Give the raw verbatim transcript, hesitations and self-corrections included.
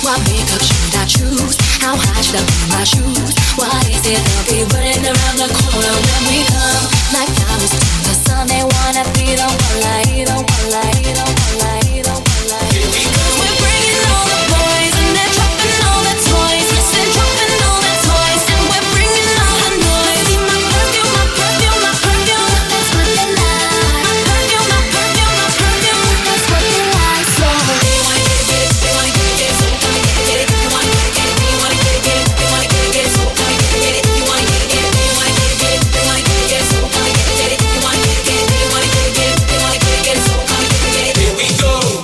What makeup should I choose? How high should I put my shoes? What is it they'll be running around the corner when we come? Like flowers to the sun, they wanna be the one like